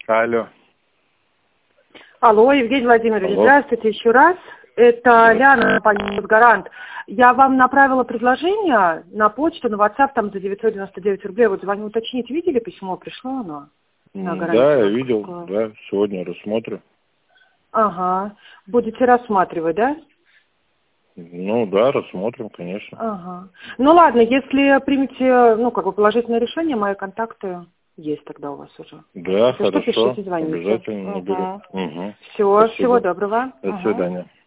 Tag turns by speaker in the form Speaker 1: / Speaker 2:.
Speaker 1: Алло.
Speaker 2: Алло, Евгений Владимирович,
Speaker 1: Алло.
Speaker 2: здравствуйте еще раз. Это Ляна, компания «Гарант». Я вам направила предложение на почту, на WhatsApp, там за 999 рублей. Вот звоню уточнить, видели письмо, пришло оно? На
Speaker 1: Да, я видел, да, сегодня рассмотрю.
Speaker 2: Ага. Будете рассматривать, да?
Speaker 1: Ну да, рассмотрим, конечно.
Speaker 2: Ага. Ну ладно, если примете, положительное решение, мои контакты есть тогда у вас уже.
Speaker 1: Да,
Speaker 2: Если
Speaker 1: хорошо,
Speaker 2: что, пишите, звоните.
Speaker 1: обязательно наберу. Угу.
Speaker 2: Все,
Speaker 1: Спасибо.
Speaker 2: всего доброго.
Speaker 1: До свидания.